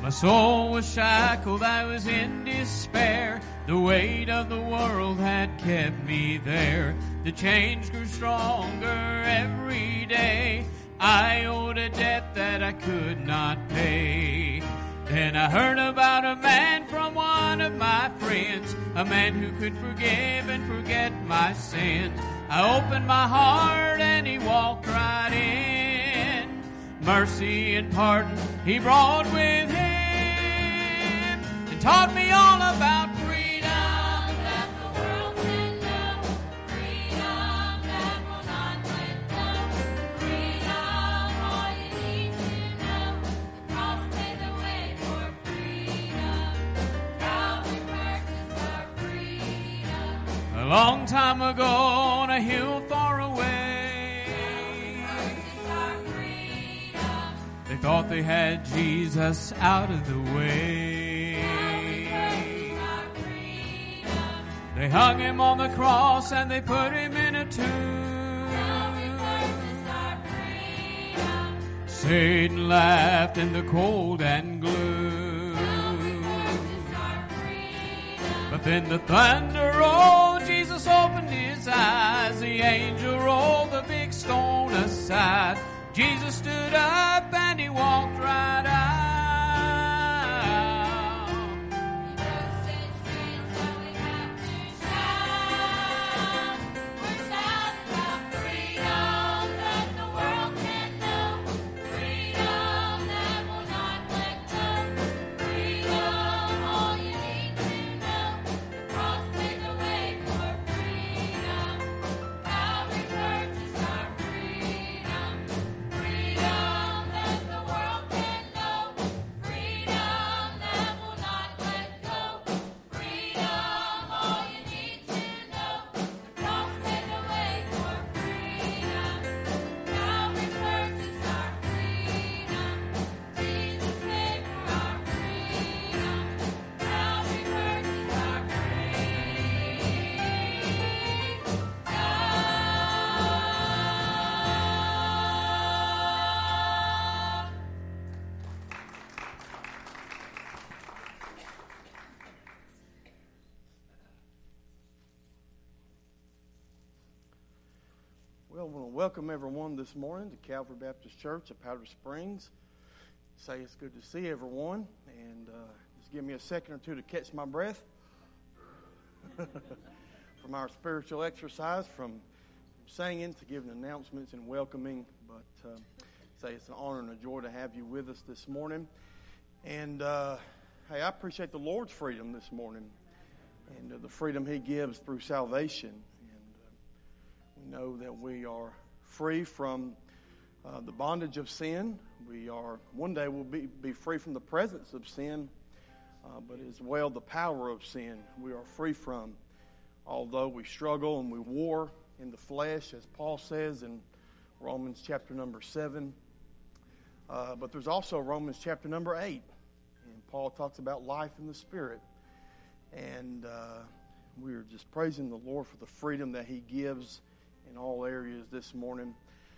My soul was shackled, I was in despair. The weight of the world had kept me there. The chains grew stronger every day. I owed a debt that I could not pay. Then I heard about a man from one of my friends, a man who could forgive and forget my sins. I opened my heart and he walked right in. Mercy and pardon he brought with him, and taught me all about freedom that the world can know. Freedom that will not let go. Freedom, all you need to know. The cross made the way for freedom. Calvary purchased our freedom. A long time ago on a hill far away, they thought they had Jesus out of the way. They hung him on the cross and they put him in a tomb. Satan laughed in the cold and gloom. But then the thunder rolled, Jesus opened his eyes. The angel rolled the big stone aside. Jesus stood up and he walked right out. He rose and chains, so we have to shout. We're shouting about freedom that the world can know. Freedom that will not let go. Freedom, all you need to know. The cross made the way for freedom. Calvary purchased our freedom. Freedom that the world can know. Freedom that will not let go. Freedom, all you need to know. The cross made the way for freedom. Calvary purchased our freedom. Jesus paid for our freedom. Calvary purchased our Well, I want to welcome everyone this morning to Calvary Baptist Church of Powder Springs. Say it's good to see everyone, and just give me a second or two to catch my breath from our spiritual exercise, from singing to giving announcements and welcoming. But say it's an honor and a joy to have you with us this morning. And hey, I appreciate the Lord's freedom this morning, and the freedom He gives through salvation. We know that we are free from the bondage of sin. We are, one day we'll be free from the presence of sin, but as well the power of sin we are free from. Although we struggle and we war in the flesh, as Paul says in Romans chapter number 7. But there's also Romans chapter number 8. And Paul talks about life in the Spirit. And we are just praising the Lord for the freedom that He gives in all areas this morning.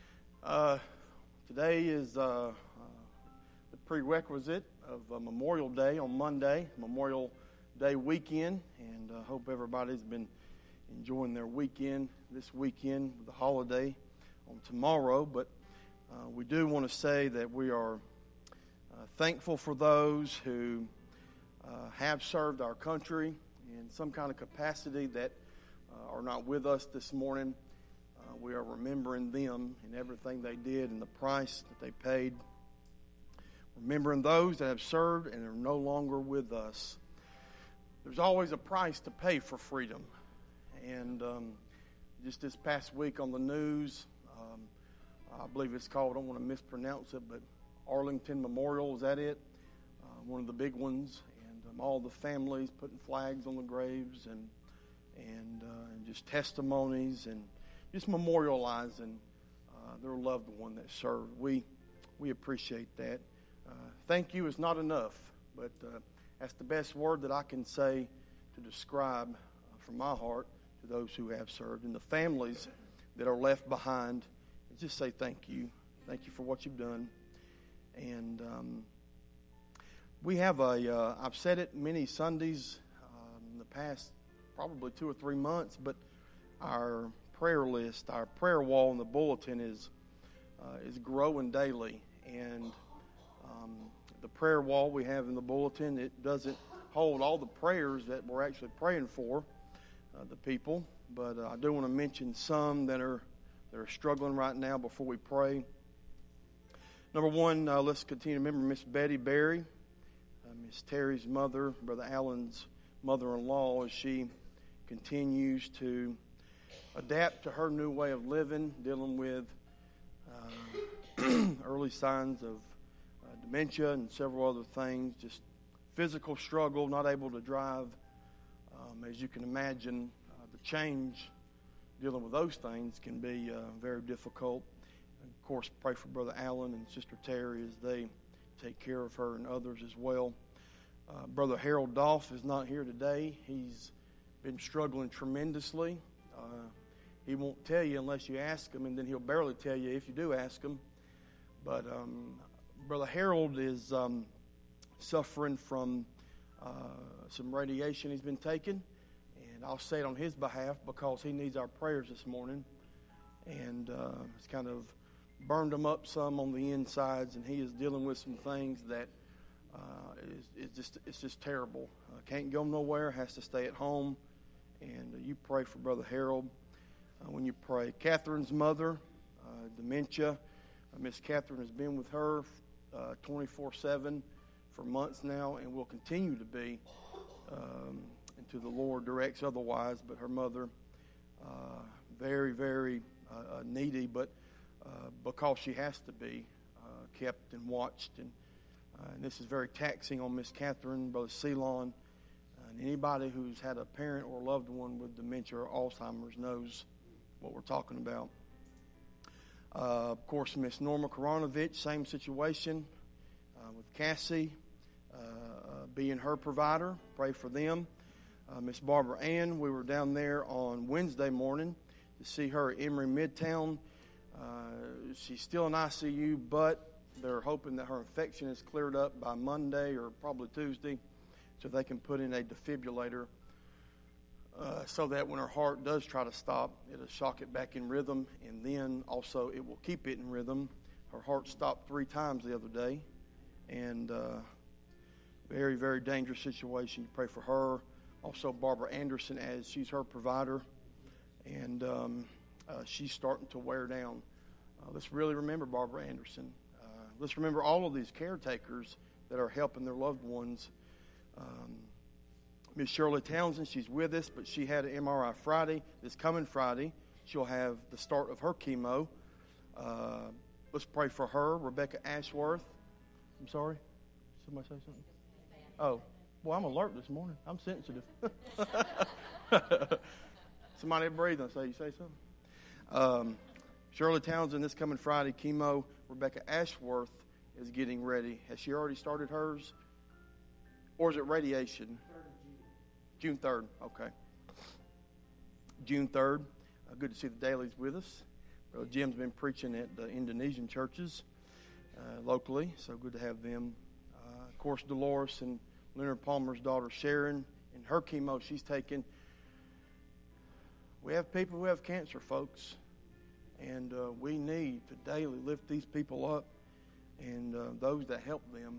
Today is the prerequisite of Memorial Day on Monday, Memorial Day weekend, and I hope everybody's been enjoying their weekend this weekend with the holiday on tomorrow. But we do want to say that we are thankful for those who have served our country in some kind of capacity that are not with us this morning. We are remembering them and everything they did and the price that they paid. Remembering those that have served and are no longer with us. There's always a price to pay for freedom. And just this past week on the news, I believe it's called, I don't want to mispronounce it, but Arlington Memorial, is that it? One of the big ones. And all the families putting flags on the graves and just testimonies and just memorializing their loved one that served. We appreciate that. Thank you is not enough, but that's the best word that I can say to describe from my heart to those who have served. And the families that are left behind, just say thank you. Thank you for what you've done. And We have I've said it many Sundays in the past probably 2 or 3 months, but our prayer list, our prayer wall in the bulletin is growing daily. And the prayer wall we have in the bulletin, it doesn't hold all the prayers that we're actually praying for the people, but I do want to mention some that are struggling right now before we pray. Number one, let's continue to remember Miss Betty Berry, Miss Terry's mother, Brother Allen's mother-in-law, as she continues to adapt to her new way of living, dealing with early signs of dementia and several other things, just physical struggle, not able to drive. As you can imagine, the change, dealing with those things can be very difficult. And of course, pray for Brother Allen and Sister Terry as they take care of her and others as well. Brother Harold Dolph is not here today. He's been struggling tremendously. He won't tell you unless you ask him, and then he'll barely tell you if you do ask him. But Brother Harold is suffering from some radiation he's been taking, and I'll say it on his behalf because he needs our prayers this morning. And it's kind of burned him up some on the insides, and he is dealing with some things that it's just terrible. Can't go nowhere, has to stay at home. And you pray for Brother Harold when you pray. Catherine's mother, dementia. Miss Catherine has been with her 24/7 for months now, and will continue to be until the Lord directs otherwise. But her mother, very, very needy, but because she has to be kept and watched. And this is very taxing on Miss Catherine, Brother Ceylon, and anybody who's had a parent or loved one with dementia or Alzheimer's knows what we're talking about. Of course, Miss Norma Koronovich, same situation with Cassie being her provider. Pray for them. Miss Barbara Ann, we were down there on Wednesday morning to see her at Emory Midtown. She's still in ICU, but they're hoping that her infection is cleared up by Monday or probably Tuesday, so they can put in a defibrillator so that when her heart does try to stop, it'll shock it back in rhythm, and then also it will keep it in rhythm. Her heart stopped 3 times the other day, and very, very dangerous situation. You pray for her. Also, Barbara Anderson, as she's her provider, and she's starting to wear down. Let's really remember Barbara Anderson. Let's remember all of these caretakers that are helping their loved ones. Miss Shirley Townsend, she's with us, but she had an MRI Friday. This coming Friday, she'll have the start of her chemo. Let's pray for her. Rebecca Ashworth. I'm sorry? Somebody say something? Oh, well, I'm alert this morning. I'm sensitive. Somebody breathe and say, you say something? Shirley Townsend, this coming Friday, chemo. Rebecca Ashworth is getting ready. Has she already started hers? Or is it radiation? June 3rd. Okay. June 3rd. Good to see the Dailies with us. Brother Jim's been preaching at the Indonesian churches locally, so good to have them. Of course, Dolores and Leonard Palmer's daughter Sharon, and her chemo she's taking. We have people who have cancer, folks, and we need to daily lift these people up and those that help them.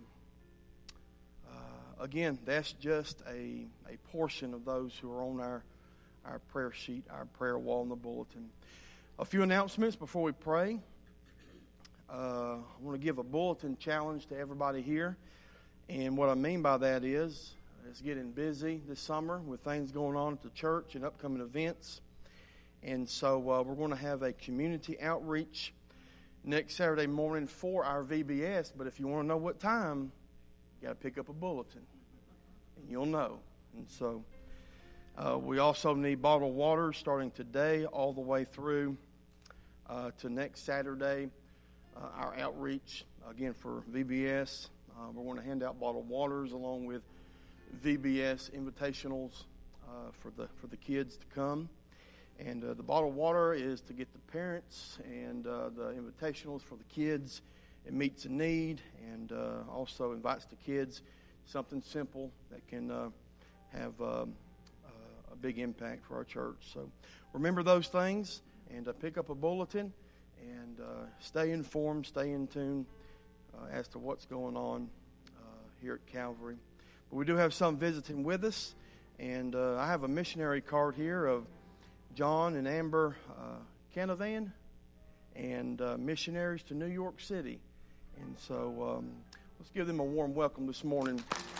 Again, that's just a portion of those who are on our prayer sheet, our prayer wall in the bulletin. A few announcements before we pray. I want to give a bulletin challenge to everybody here. And what I mean by that is it's getting busy this summer with things going on at the church and upcoming events. And so we're going to have a community outreach next Saturday morning for our VBS. But if you want to know what time, you got to pick up a bulletin, and you'll know. And so we also need bottled water starting today all the way through to next Saturday. Our outreach, again, for VBS. We're going to hand out bottled waters along with VBS invitationals for the kids to come. And the bottled water is to get the parents, and the invitationals for the kids. It meets a need and also invites the kids something simple that can have a big impact for our church. So remember those things, and pick up a bulletin, and stay informed, stay in tune as to what's going on here at Calvary. But we do have some visiting with us, and I have a missionary card here of John and Amber Canavan, and missionaries to New York City. And so let's give them a warm welcome this morning.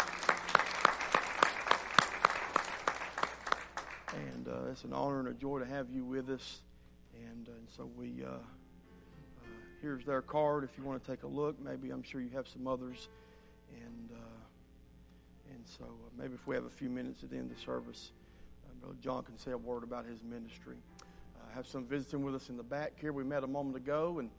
And it's an honor and a joy to have you with us. And so here's their card if you want to take a look. Maybe I'm sure you have some others. And so maybe if we have a few minutes at the end of the service, Brother John can say a word about his ministry. I have some visiting with us in the back here. We met a moment ago, and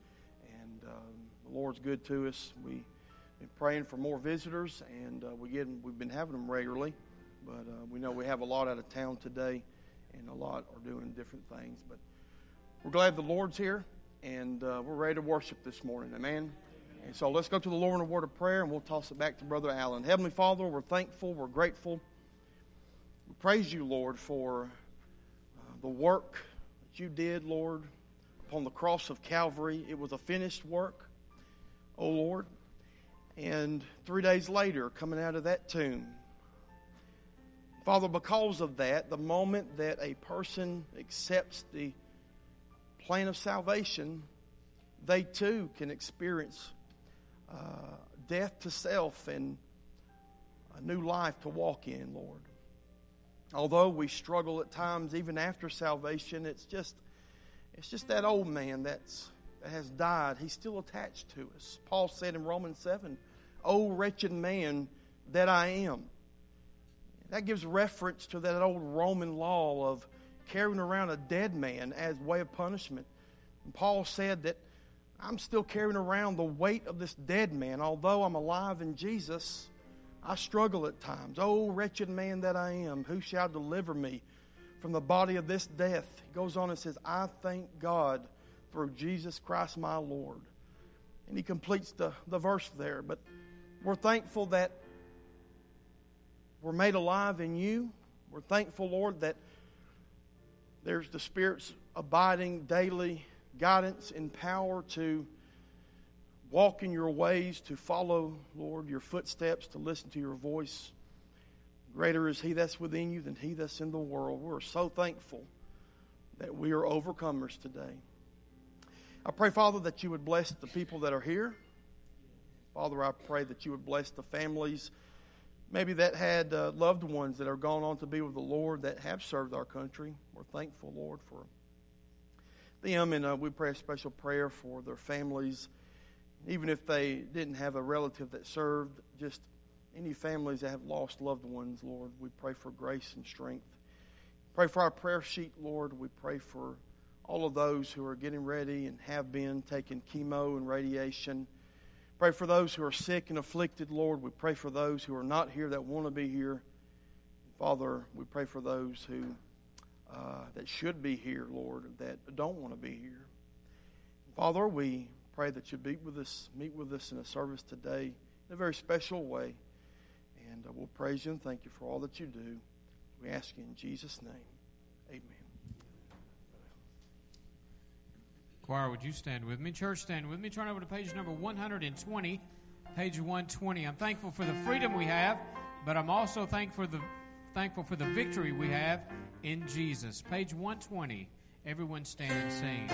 the Lord's good to us. We've been praying for more visitors, and we've been having them regularly. But we know we have a lot out of town today, and a lot are doing different things. But we're glad the Lord's here, and we're ready to worship this morning. Amen? And so let's go to the Lord in a word of prayer, and we'll toss it back to Brother Allen. Heavenly Father, we're thankful, we're grateful. We praise you, Lord, for the work that you did, Lord, upon the cross of Calvary. It was a finished work, oh Lord. And 3 days later, coming out of that tomb, Father, because of that, the moment that a person accepts the plan of salvation, they too can experience death to self and a new life to walk in, Lord. Although we struggle at times even after salvation, it's just that old man that has died. He's still attached to us. Paul said in Romans 7, "O wretched man that I am." That gives reference to that old Roman law of carrying around a dead man as way of punishment. And Paul said that I'm still carrying around the weight of this dead man. Although I'm alive in Jesus, I struggle at times. "Oh, wretched man that I am, who shall deliver me from the body of this death?" He goes on and says, "I thank God through Jesus Christ my Lord." And he completes the verse there. But we're thankful that we're made alive in you. We're thankful, Lord, that there's the Spirit's abiding daily guidance and power to walk in your ways, to follow, Lord, your footsteps, to listen to your voice. Greater is he that's within you than he that's in the world. We're so thankful that we are overcomers today. I pray, Father, that you would bless the people that are here. Father, I pray that you would bless the families maybe that had loved ones that are gone on to be with the Lord that have served our country. We're thankful, Lord, for them, and we pray a special prayer for their families. Even if they didn't have a relative that served, just any families that have lost loved ones, Lord, we pray for grace and strength. Pray for our prayer sheet, Lord. We pray for all of those who are getting ready and have been taking chemo and radiation. Pray for those who are sick and afflicted, Lord. We pray for those who are not here that want to be here. Father, we pray for those who that should be here, Lord, that don't want to be here. Father, we pray that you meet with us in a service today in a very special way. And we'll praise you and thank you for all that you do. We ask you in Jesus' name. Amen. Choir, would you stand with me? Church, stand with me. Turn over to page number 120. Page 120. I'm thankful for the freedom we have, but I'm also thankful for the victory we have in Jesus. Page 120. Everyone stand and sing.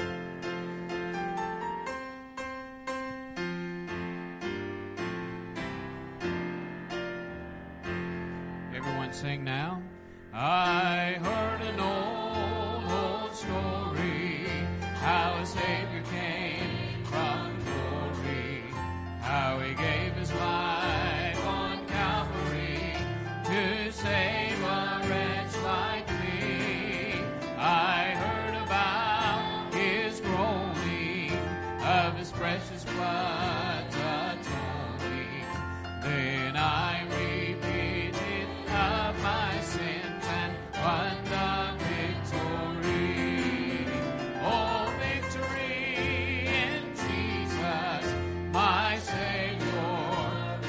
Everyone sing now. I heard an old story, how a Savior came from glory, how he gave his life on Calvary to save a wretch like me. I heard about his groaning, of his precious blood's atoning. Then I repented of my sins and won the victory. Oh, victory in Jesus, my Savior,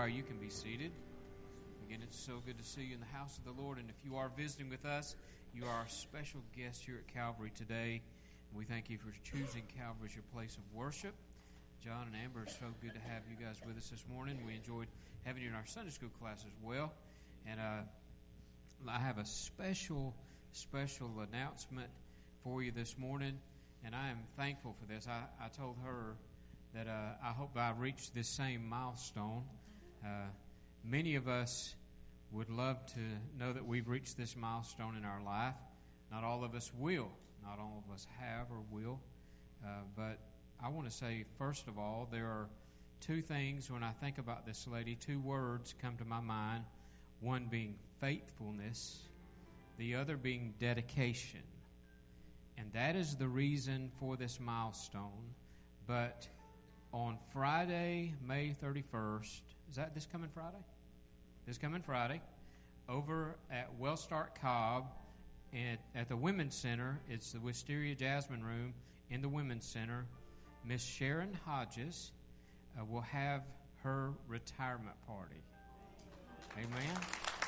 choir, you can be seated. Again, it's so good to see you in the house of the Lord. And if you are visiting with us, you are our special guest here at Calvary today. We thank you for choosing Calvary as your place of worship. John and Amber, it's so good to have you guys with us this morning. We enjoyed having you in our Sunday school class as well. And I have a special announcement for you this morning, and I am thankful for this. I told her that I hope I reach this same milestone. Many of us would love to know that we've reached this milestone in our life. Not all of us will. Not all of us have or will. But I want to say, first of all, there are two things when I think about this lady, two words come to my mind. One being faithfulness, the other being dedication. And that is the reason for this milestone. But on Friday, May 31st, is that this coming Friday? This coming Friday, over at Wellstart Cobb at the Women's Center, it's the Wisteria Jasmine Room in the Women's Center, Miss Sharon Hodges will have her retirement party. Amen.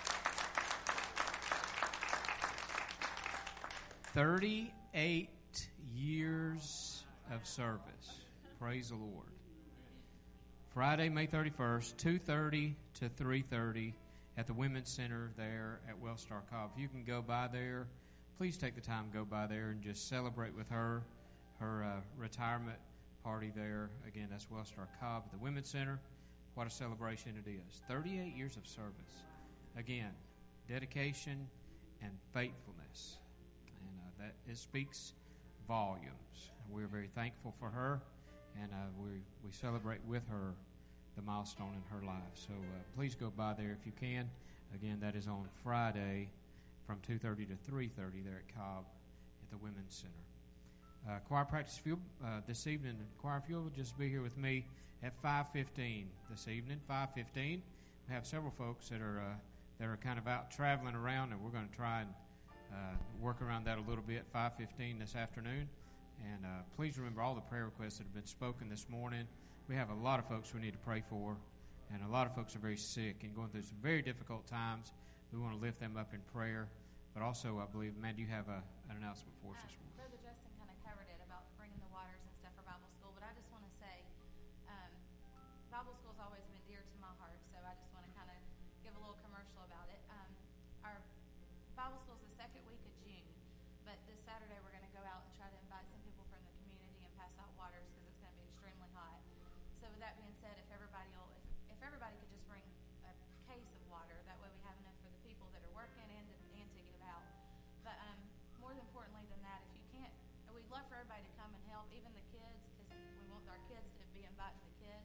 38 years of service. Praise the Lord. Friday, May 31st, 2:30 to 3:30 at the Women's Center there at Wellstar Cobb. If you can go by there, please take the time to go by there and just celebrate with her retirement party there. Again, that's Wellstar Cobb at the Women's Center. What a celebration it is. 38 years of service. Again, dedication and faithfulness. And that it speaks volumes. We're very thankful for her, and we celebrate with her the milestone in her life. So please go by there if you can. Again, that is on Friday from 2:30 to 3:30 there at Cobb at the Women's Center. Choir practice field this evening. Choir field will just be here with me at 5:15 this evening. 5:15. We have several folks that are kind of out traveling around, and we're going to try and work around that a little bit. 5:15 this afternoon. And please remember all the prayer requests that have been spoken this morning. We have a lot of folks we need to pray for, and a lot of folks are very sick and going through some very difficult times. We want to lift them up in prayer. But also, I believe, Amanda, you have an announcement for us this morning. Brother Justin kind of covered it about bringing the waters and stuff for Bible school, but I just want to say Bible school's always been dear to my heart, so I just want to kind of give a little commercial about it. Our Bible school is the second week of June, but this Saturday we're going to go out and try to invite some people from the community and pass out waters because it's going to be extremely hot. So with that being said, if everybody could just bring a case of water, that way we have enough for the people that are working and to give out. But more importantly than that, if you can't, we'd love for everybody to come and help, even the kids, because we want our kids to be inviting the kids.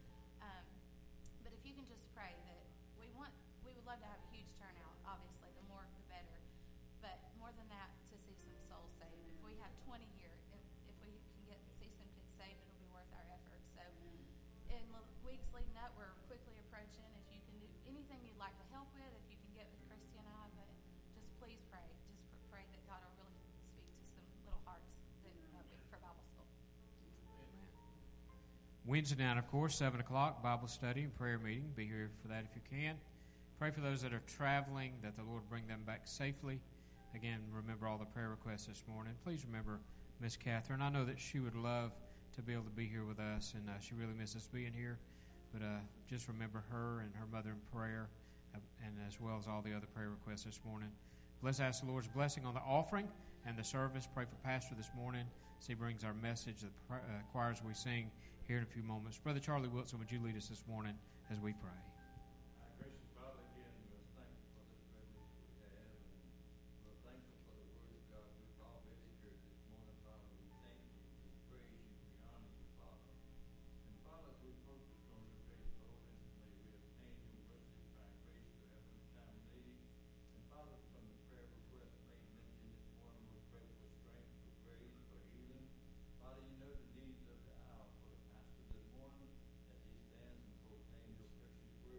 But if you can just pray that we would love to have a huge turnout. Obviously, the more the better. But more than that, to see some souls saved. If we have 20 here, if we can see some kids saved, it'll be worth our effort. So in the weeks leading up, we're quickly approaching. If you can do anything you'd like to help with, if you can get with Christy and I, but just please pray. Just pray that God will really speak to some little hearts that week for Bible school. Amen. Wednesday night, of course, 7 o'clock, Bible study and prayer meeting. Be here for that if you can. Pray for those that are traveling, that the Lord bring them back safely. Again, remember all the prayer requests this morning. Please remember Miss Catherine. I know that she would love to be able to be here with us, and she really misses being here. But just remember her and her mother in prayer, and as well as all the other prayer requests this morning. Let's ask the Lord's blessing on the offering and the service. Pray for Pastor this morning as he brings our message, the choirs we sing here in a few moments. Brother Charlie Wilson, would you lead us this morning as we pray? Gracious Father, again, we're thankful for this privilege we have, and we're thankful for the Word of God we've already heard this morning, Father. We thank you, we praise you, we honor you, Father. And Father, as we focus on your faith, Lord, may we obtain your mercy, find grace to help in time of need. And Father, from the prayer request made mention this morning, we pray for strength, for grace, for healing. Father, you know the needs of the hour for the pastor this morning as he stands and proclaims your precious word.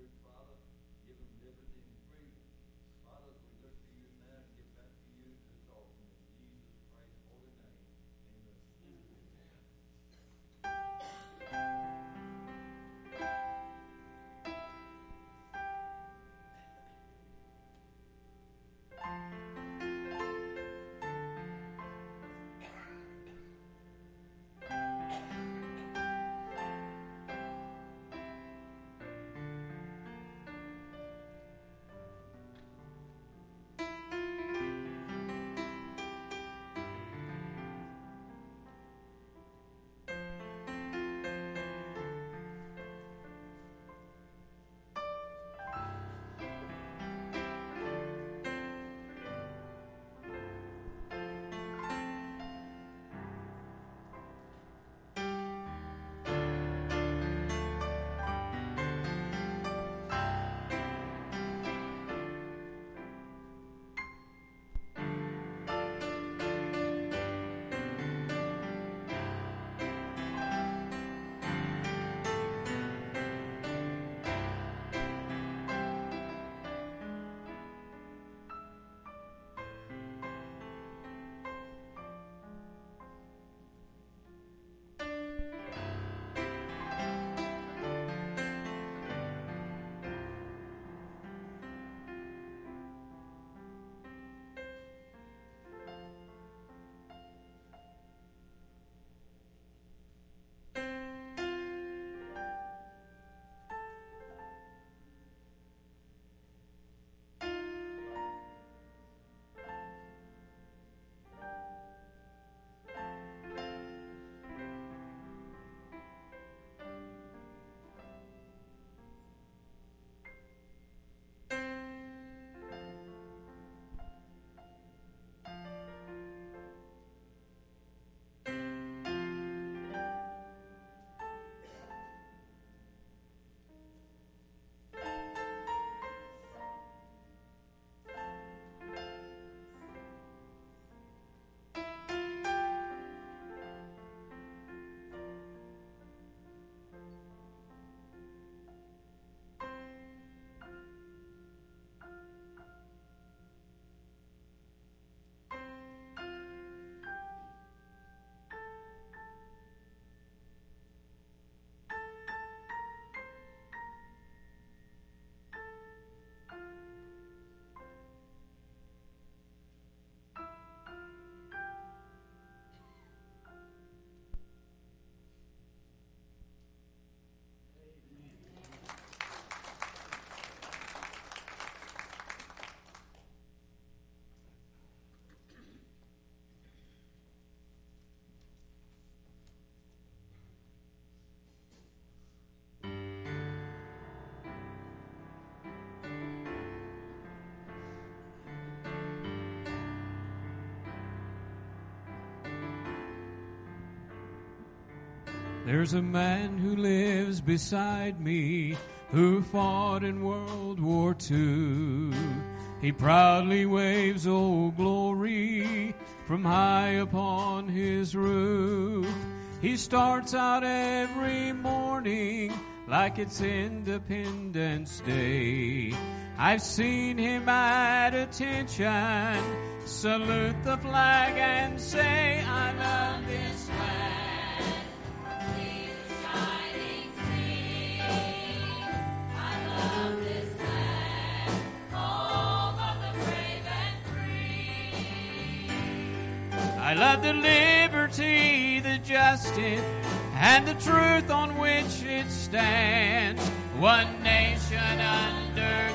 There's a man who lives beside me who fought in World War II. He proudly waves Old Glory from high upon his roof. He starts out every morning like it's Independence Day. I've seen him at attention salute the flag and say, I love this land. See the shining sea. I love this land, home of the brave and free. I love the liberty, the justice, and the truth on which it stands. One nation under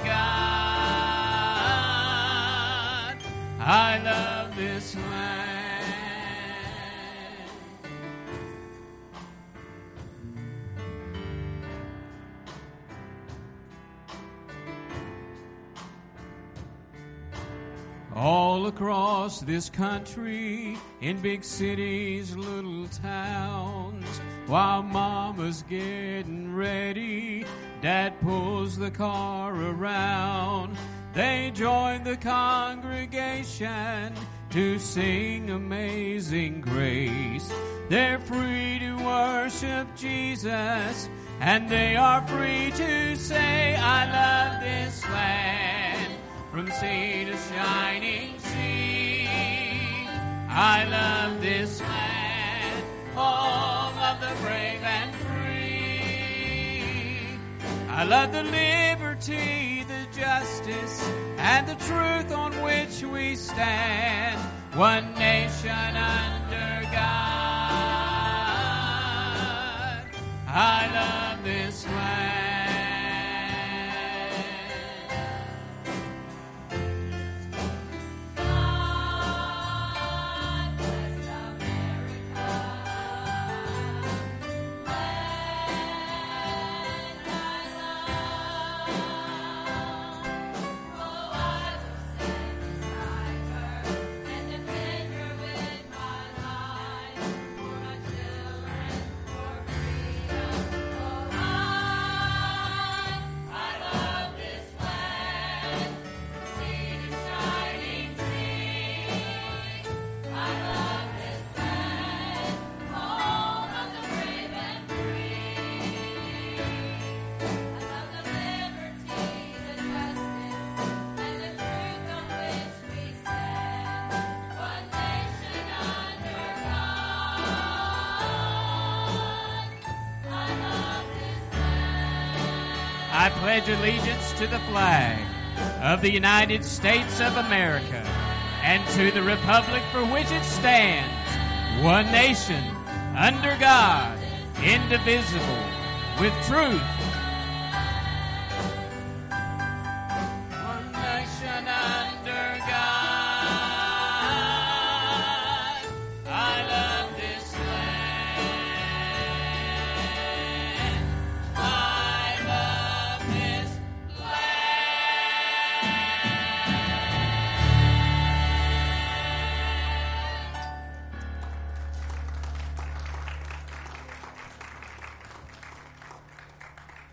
God. I love this land. All across this country, in big cities, little towns, while mama's getting ready, dad pulls the car around. They join the congregation to sing Amazing Grace. They're free to worship Jesus, and they are free to say, I love this land. From sea to shining sea, I love this land, home of the brave and free. I love the liberty, the justice, and the truth on which we stand. One nation under God. I love this land. I pledge allegiance to the flag of the United States of America and to the republic for which it stands, one nation, under God, indivisible, with truth. One nation under God. I love this land. I love this land.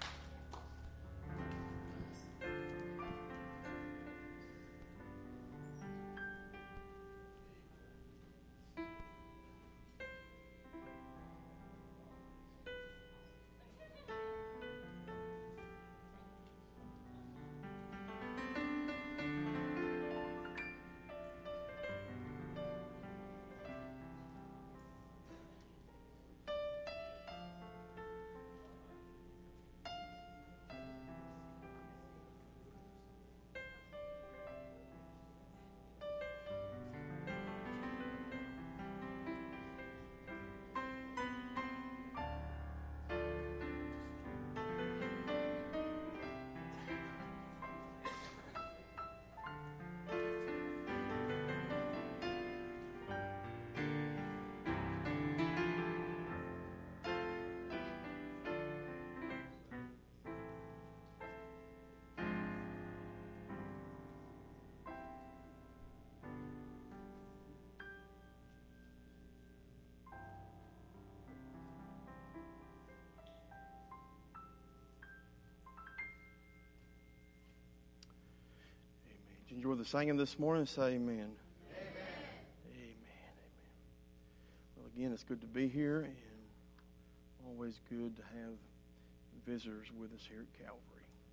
enjoy the singing this morning, say amen. Amen. Amen. Well, again, it's good to be here, and always good to have visitors with us here at Calvary.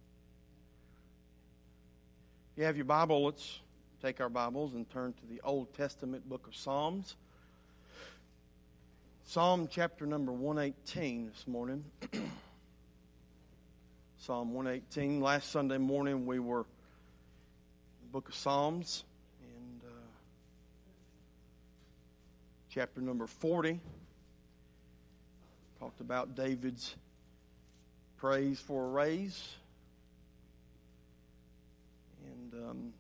If you have your Bible, let's take our Bibles and turn to the Old Testament book of Psalms. Psalm chapter number 118 this morning. Psalm 118. Last Sunday morning we were in the book of Psalms, and chapter number 40 talked about David's praise for a raise. And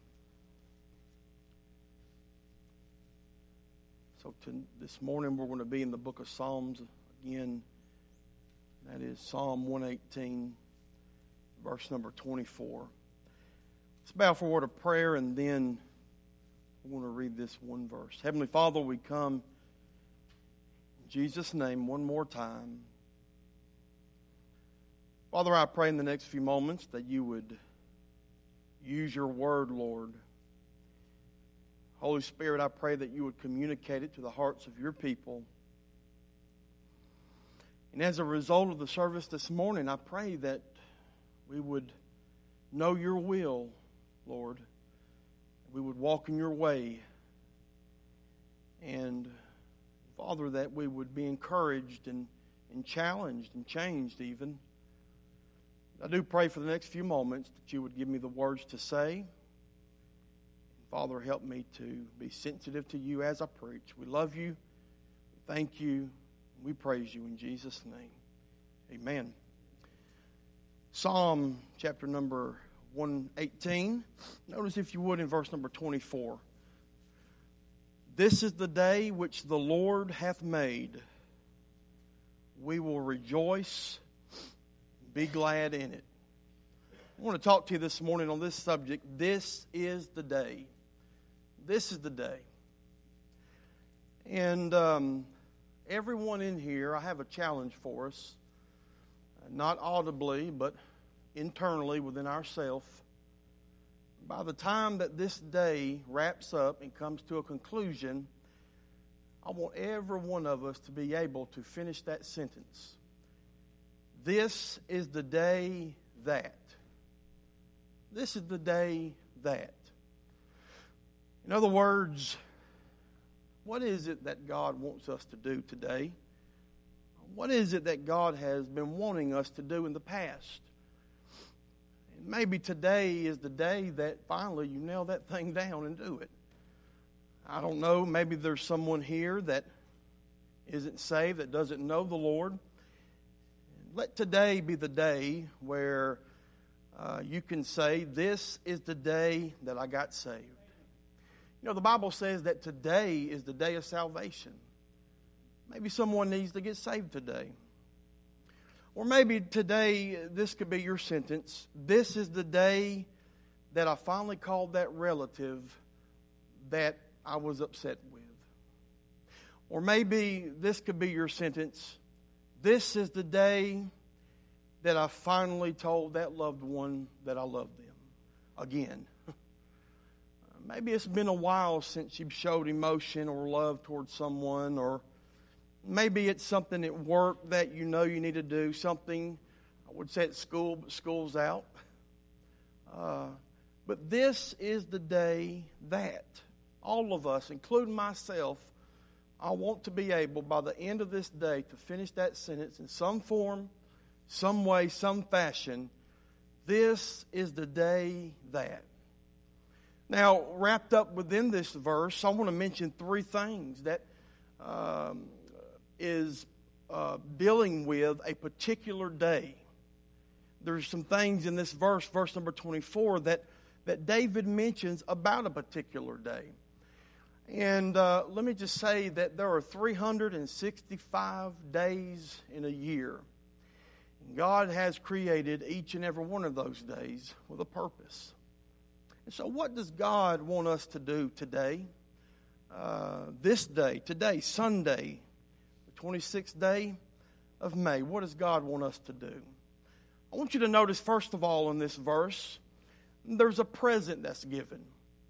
so this morning we're going to be in the book of Psalms again. That is Psalm 118, verse number 24. Let's bow for a word of prayer, and then I want to read this one verse. Heavenly Father, we come in Jesus' name one more time. Father, I pray in the next few moments that you would use your word, Lord. Holy Spirit, I pray that you would communicate it to the hearts of your people. And as a result of the service this morning, I pray that we would know your will, Lord. We would walk in your way. And, Father, that we would be encouraged and challenged and changed even. I do pray for the next few moments that you would give me the words to say. And Father, help me to be sensitive to you as I preach. We love you. Thank you. We praise you in Jesus' name. Amen. Psalm chapter number 118. Notice, if you would, in verse number 24. This is the day which the Lord hath made. We will rejoice, be glad in it. I want to talk to you this morning on this subject. This is the day. This is the day. And everyone in here, I have a challenge for us. Not audibly, but internally within ourselves. By the time that this day wraps up and comes to a conclusion, I want every one of us to be able to finish that sentence. This is the day that. This is the day that. In other words, what is it that God wants us to do today? What is it that God has been wanting us to do in the past? And maybe today is the day that finally you nail that thing down and do it. I don't know, maybe there's someone here that isn't saved, that doesn't know the Lord. Let today be the day where you can say, this is the day that I got saved. You know, the Bible says that today is the day of salvation. Maybe someone needs to get saved today. Or maybe today, this could be your sentence. This is the day that I finally called that relative that I was upset with. Or maybe this could be your sentence. This is the day that I finally told that loved one that I love them again. Maybe it's been a while since you've showed emotion or love towards someone, or maybe it's something at work that you know you need to do, something, I would say at school, but school's out. But this is the day that all of us, including myself, I want to be able, by the end of this day, to finish that sentence in some form, some way, some fashion. This is the day that. Now, wrapped up within this verse, I want to mention three things that is dealing with a particular day. There's some things in this verse, verse number 24, that David mentions about a particular day. And let me just say that there are 365 days in a year. God has created each and every one of those days with a purpose. And so what does God want us to do today? This day, today, Sunday, the 26th day of May. What does God want us to do? I want you to notice, first of all, in this verse, there's a present that's given.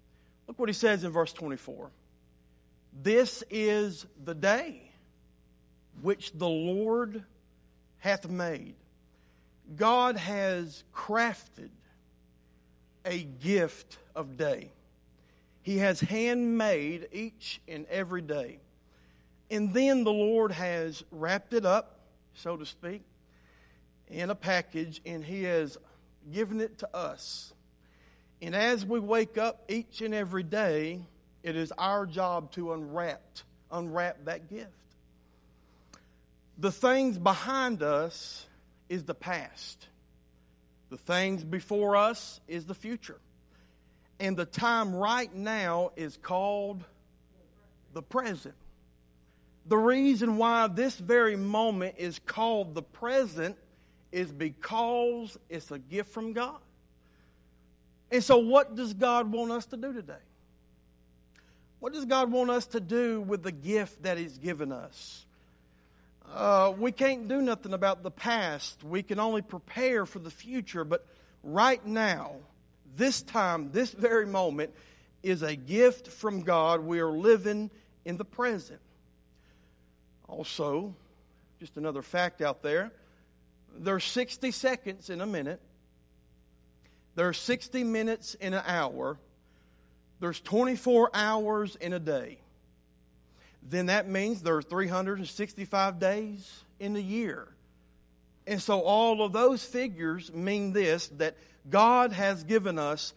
Look what he says in verse 24. This is the day which the Lord hath made. God has crafted a gift of day. He has handmade each and every day. And then the Lord has wrapped it up, so to speak, in a package, and He has given it to us. And as we wake up each and every day, it is our job to unwrap that gift. The things behind us is the past. The things before us is the future. And the time right now is called the present. The reason why this very moment is called the present is because it's a gift from God. And so what does God want us to do today? What does God want us to do with the gift that He's given us? We can't do nothing about the past. We can only prepare for the future. But right now, this time, this very moment, is a gift from God. We are living in the present. Also, just another fact out there, there's 60 seconds in a minute. There's 60 minutes in an hour. There's 24 hours in a day. Then that means there are 365 days in a year. And so all of those figures mean this, that God has given us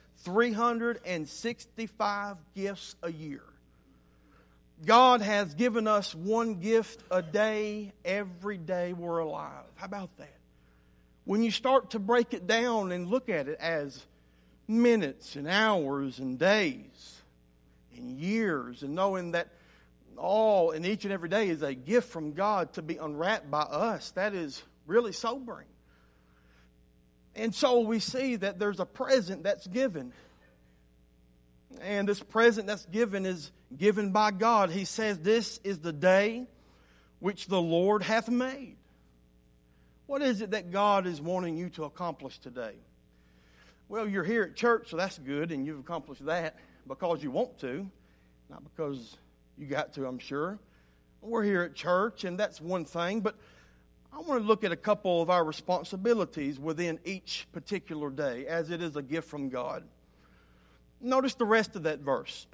365 gifts a year. God has given us one gift a day every day we're alive. How about that? When you start to break it down and look at it as minutes and hours and days and years, and knowing that all and each and every day is a gift from God to be unwrapped by us, that is really sobering. And so we see that there's a present that's given. And this present that's given is given by God. He says, this is the day which the Lord hath made. What is it that God is wanting you to accomplish today? Well, you're here at church, so that's good, and you've accomplished that because you want to, not because you got to, I'm sure. We're here at church, and that's one thing, but I want to look at a couple of our responsibilities within each particular day, as it is a gift from God. Notice the rest of that verse.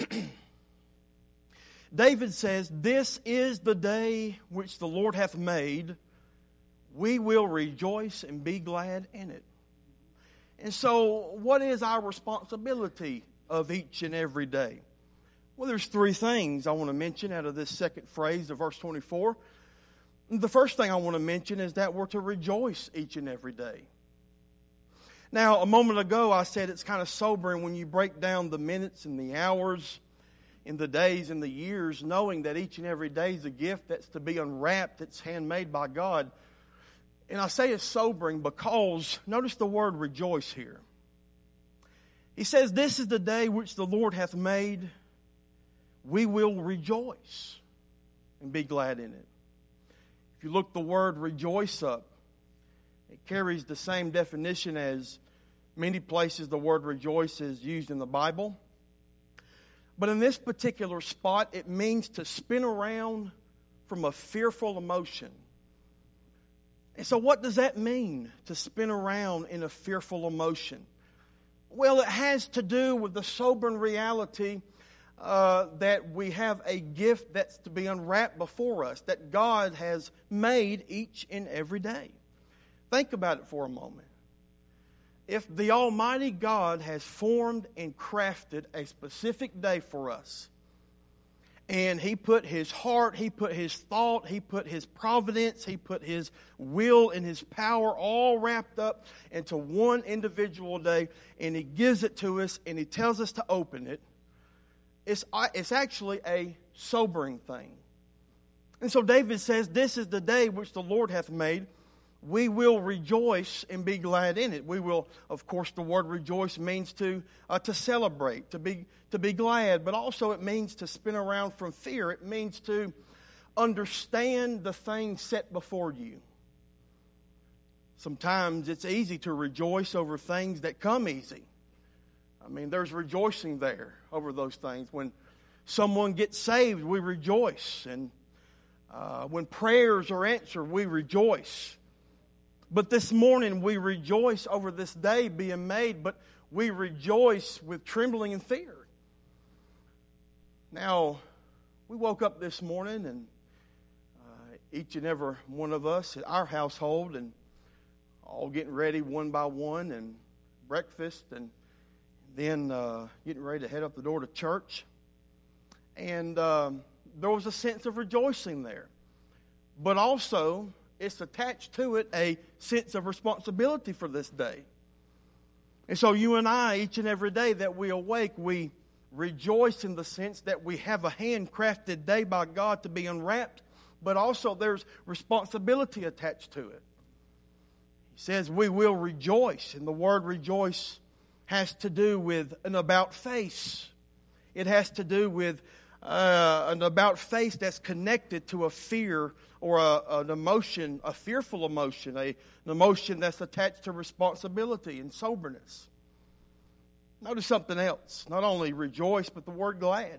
David says, this is the day which the Lord hath made. We will rejoice and be glad in it. And so, what is our responsibility of each and every day? Well, there's three things I want to mention out of this second phrase of verse 24. The first thing I want to mention is that we're to rejoice each and every day. Now, a moment ago I said it's kind of sobering when you break down the minutes and the hours and the days and the years, knowing that each and every day is a gift that's to be unwrapped, that's handmade by God. And I say it's sobering because, notice the word rejoice here. He says, this is the day which the Lord hath made. We will rejoice and be glad in it. If you look the word rejoice up, it carries the same definition as many places the word rejoice is used in the Bible. But in this particular spot, it means to spin around from a fearful emotion. And so what does that mean, to spin around in a fearful emotion? Well, it has to do with the sobering reality that we have a gift that's to be unwrapped before us, that God has made each and every day. Think about it for a moment. If the Almighty God has formed and crafted a specific day for us, and He put His heart, He put His thought, He put His providence, He put His will and His power all wrapped up into one individual day, and He gives it to us, and He tells us to open it, it's actually a sobering thing. And so David says, this is the day which the Lord hath made. We will rejoice and be glad in it. We will, of course, the word rejoice means to celebrate, to be glad, but also it means to spin around from fear. It means to understand the things set before you. Sometimes it's easy to rejoice over things that come easy. I mean, there's rejoicing there over those things. When someone gets saved, we rejoice. And when prayers are answered, we rejoice. But this morning, we rejoice over this day being made, but we rejoice with trembling and fear. Now, we woke up this morning, and each and every one of us at our household, and all getting ready one by one, and breakfast, and then getting ready to head up the door to church. And there was a sense of rejoicing there. But also, it's attached to it a sense of responsibility for this day. And so you and I, each and every day that we awake, we rejoice in the sense that we have a handcrafted day by God to be unwrapped, but also there's responsibility attached to it. He says we will rejoice, and the word rejoice has to do with an about face. It has to do with an about face that's connected to a fear or an emotion, a fearful emotion, an emotion that's attached to responsibility and soberness. Notice something else. Not only rejoice, but the word glad.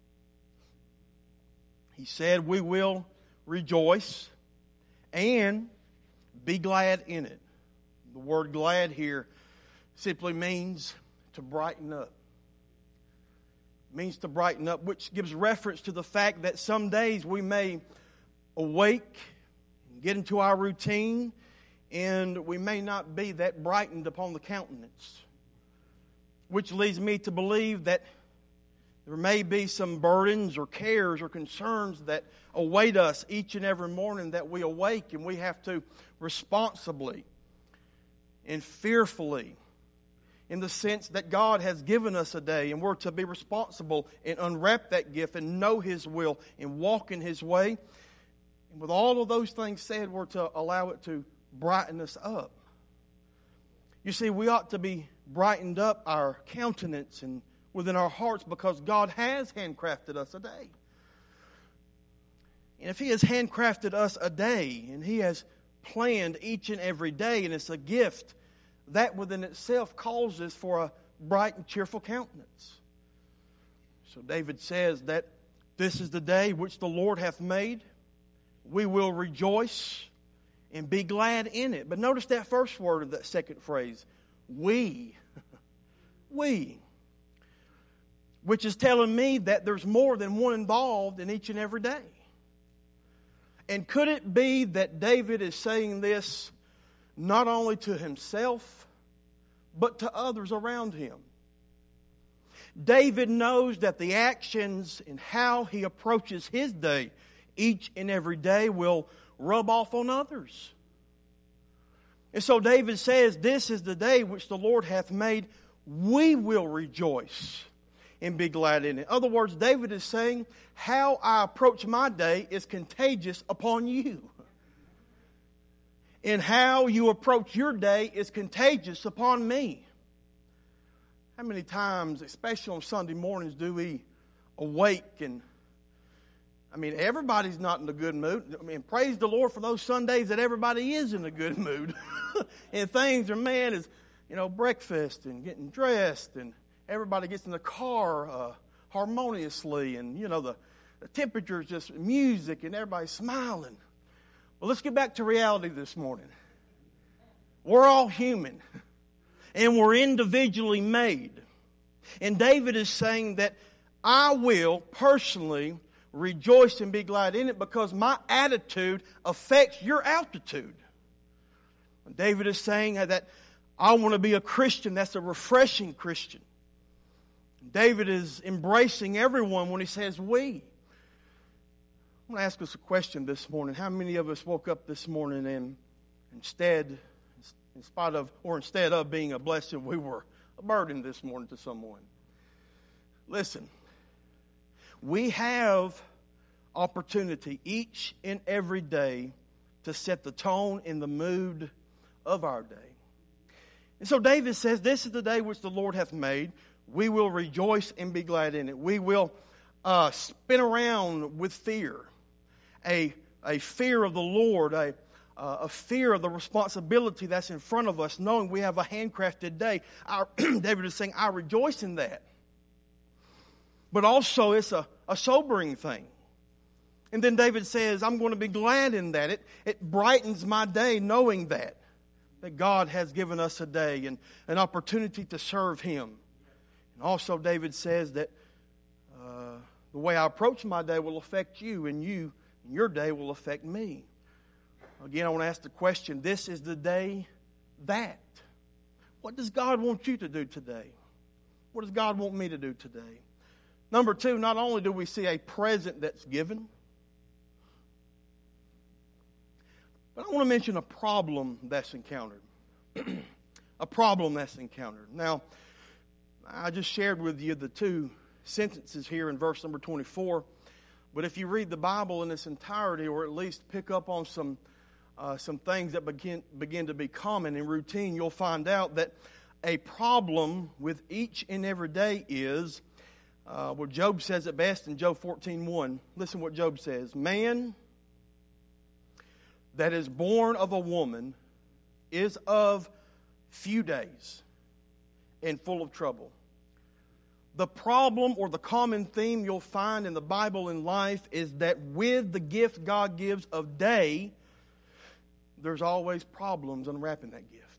He said we will rejoice and be glad in it. The word glad here simply means to brighten up. It means to brighten up, which gives reference to the fact that some days we may awake and get into our routine, and we may not be that brightened upon the countenance. Which leads me to believe that there may be some burdens or cares or concerns that await us each and every morning that we awake, and we have to responsibly and fearfully, in the sense that God has given us a day, and we're to be responsible and unwrap that gift and know His will and walk in His way. And with all of those things said, we're to allow it to brighten us up. You see, we ought to be brightened up our countenance and within our hearts because God has handcrafted us a day. And if He has handcrafted us a day and He has planned each and every day, and it's a gift, that within itself causes for a bright and cheerful countenance. So David says that this is the day which the Lord hath made. We will rejoice and be glad in it. But notice that first word of that second phrase, we. We. Which is telling me that there's more than one involved in each and every day. And could it be that David is saying this not only to himself, but to others around him? David knows that the actions and how he approaches his day each and every day will rub off on others. And so David says, this is the day which the Lord hath made. We will rejoice and be glad in it. In other words, David is saying, how I approach my day is contagious upon you. And how you approach your day is contagious upon me. How many times, especially on Sunday mornings, do we awake and everybody's not in a good mood. Praise the Lord for those Sundays that everybody is in a good mood. And things are, breakfast and getting dressed, and everybody gets in the car harmoniously, and, the temperature is just music, and everybody's smiling. Well, let's get back to reality this morning. We're all human, and we're individually made. And David is saying that I will personally rejoice and be glad in it because my attitude affects your altitude. David is saying that I want to be a Christian that's a refreshing Christian. David is embracing everyone when he says we. I'm going to ask us a question this morning. How many of us woke up this morning and instead of being a blessing, we were a burden this morning to someone? Listen, we have opportunity each and every day to set the tone and the mood of our day. And so David says, this is the day which the Lord hath made. We will rejoice and be glad in it. We will spin around with fear. A fear of the Lord, a fear of the responsibility that's in front of us, knowing we have a handcrafted day. David is saying, I rejoice in that. But also it's a sobering thing. And then David says, I'm going to be glad in that. It brightens my day knowing that God has given us a day and an opportunity to serve Him. And also David says that the way I approach my day will affect you, and your day will affect me. Again, I want to ask the question, this is the day that. What does God want you to do today? What does God want me to do today? Number two, not only do we see a present that's given, but I want to mention a problem that's encountered. A problem that's encountered. Now, I just shared with you the two sentences here in verse number 24. But if you read the Bible in its entirety, or at least pick up on some things that begin to be common and routine, you'll find out that a problem with each and every day is, well, Job says it best in Job 14:1. Listen what Job says. Man that is born of a woman is of few days and full of trouble. The problem or the common theme you'll find in the Bible and life is that with the gift God gives of day, there's always problems unwrapping that gift.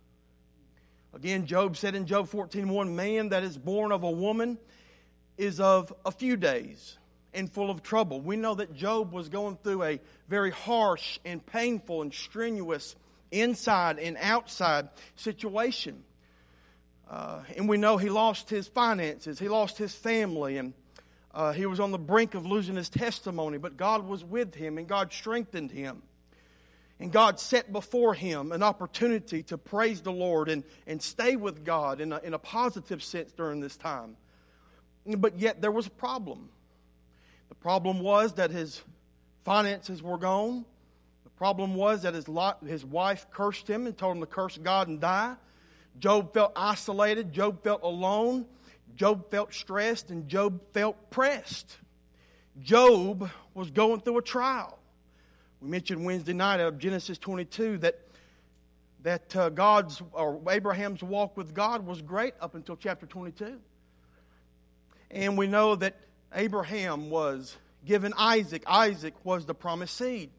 Again, Job said in Job 14:1, man that is born of a woman is of a few days and full of trouble. We know that Job was going through a very harsh and painful and strenuous inside and outside situation. And we know he lost his finances, he lost his family, and he was on the brink of losing his testimony. But God was with him, and God strengthened him. And God set before him an opportunity to praise the Lord and stay with God in a positive sense during this time. But yet there was a problem. The problem was that his finances were gone. The problem was that his wife cursed him and told him to curse God and die. Job felt isolated. Job felt alone. Job felt stressed, and Job felt pressed. Job was going through a trial. We mentioned Wednesday night out of Genesis 22 that Abraham's walk with God was great up until chapter 22. And we know that Abraham was given Isaac. Isaac was the promised seed.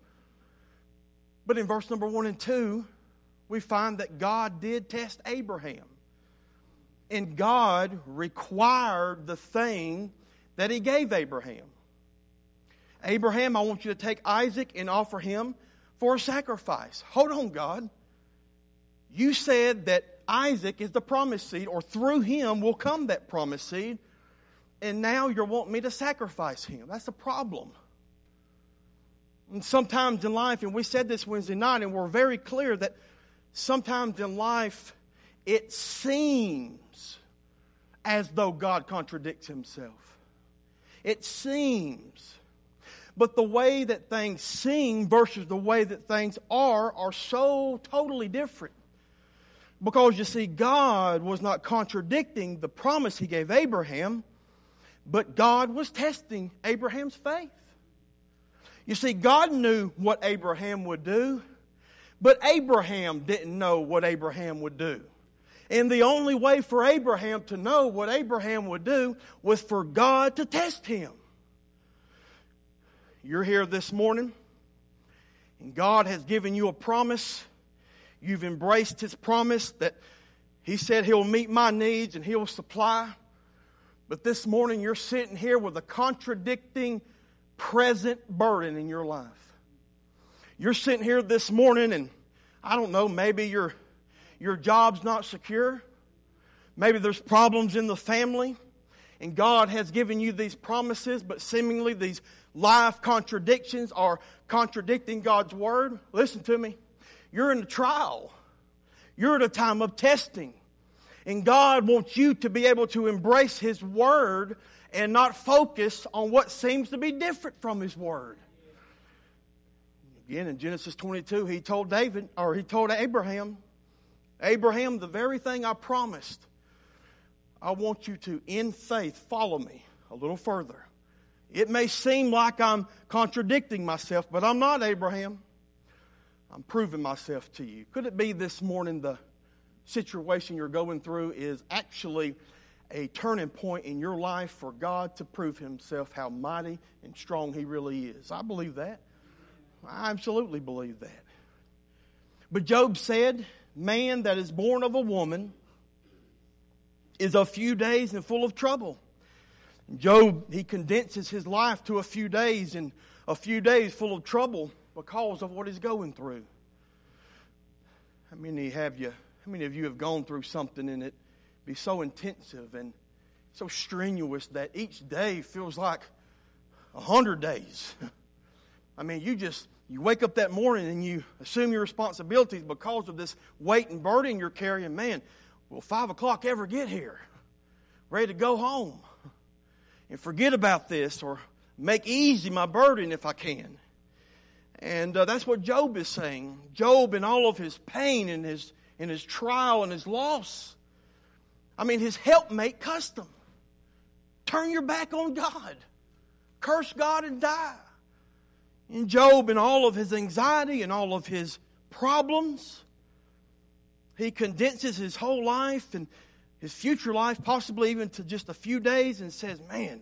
But in verse number 1 and 2, we find that God did test Abraham. And God required the thing that He gave Abraham. Abraham, I want you to take Isaac and offer him for a sacrifice. Hold on, God. You said that Isaac is the promised seed, or through him will come that promised seed. And now you're wanting me to sacrifice him. That's a problem. And sometimes in life, and we said this Wednesday night, and we're very clear that sometimes in life it seems as though God contradicts Himself. It seems. But the way that things seem versus the way that things are so totally different. Because you see, God was not contradicting the promise He gave Abraham, but God was testing Abraham's faith. You see, God knew what Abraham would do, but Abraham didn't know what Abraham would do. And the only way for Abraham to know what Abraham would do was for God to test him. You're here this morning, and God has given you a promise. You've embraced His promise that He said He'll meet my needs and He'll supply. But this morning you're sitting here with a contradicting present burden in your life. You're sitting here this morning and I don't know, maybe your job's not secure. Maybe there's problems in the family. And God has given you these promises, but seemingly these life contradictions are contradicting God's Word. Listen to me. You're in a trial. You're at a time of testing. And God wants you to be able to embrace His Word and not focus on what seems to be different from His Word. Again, in Genesis 22, He told Abraham, Abraham, the very thing I promised, I want you to, in faith, follow me a little further. It may seem like I'm contradicting myself, but I'm not, Abraham. I'm proving myself to you. Could it be this morning the situation you're going through is actually a turning point in your life for God to prove Himself how mighty and strong He really is? I believe that. I absolutely believe that. But Job said, man that is born of a woman is a few days and full of trouble. Job, he condenses his life to a few days, and a few days full of trouble because of what he's going through. How many of you have gone through something and it be so intensive and so strenuous that each day feels like 100 days? I mean, you wake up that morning and you assume your responsibilities because of this weight and burden you're carrying. Man, will 5 o'clock ever get here? Ready to go home and forget about this, or make easy my burden if I can. And that's what Job is saying. Job, in all of his pain and his trial and his loss, I mean, his helpmate cussed him. Turn your back on God. Curse God and die. And Job, in all of his anxiety and all of his problems, he condenses his whole life and his future life, possibly even to just a few days, and says, man,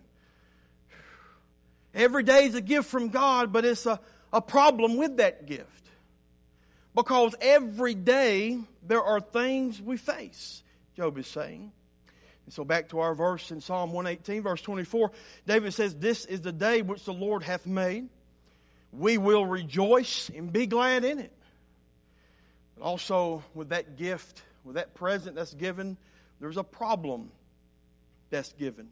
every day is a gift from God, but it's a problem with that gift. Because every day there are things we face, Job is saying. And so back to our verse in Psalm 118, verse 24, David says, this is the day which the Lord hath made. We will rejoice and be glad in it. But also with that gift, with that present that's given, there's a problem that's given.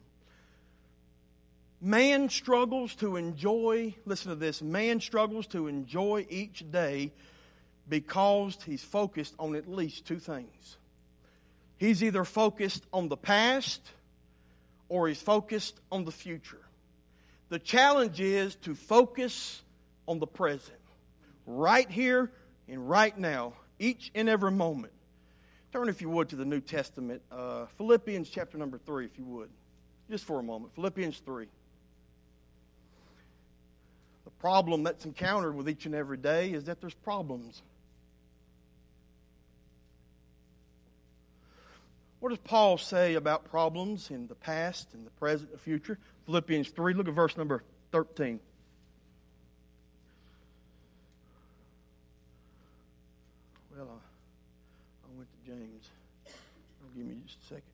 Man struggles to enjoy, listen to this, man struggles to enjoy each day because he's focused on at least two things. He's either focused on the past or he's focused on the future. The challenge is to focus on the present, right here and right now, each and every moment. Turn, if you would, to the New Testament, Philippians chapter number 3, if you would, just for a moment. Philippians 3. The problem that's encountered with each and every day is that there's problems. What does Paul say about problems in the past, in the present, and the future? Philippians 3, look at verse number 13. Well, I went to James. Give me just a second.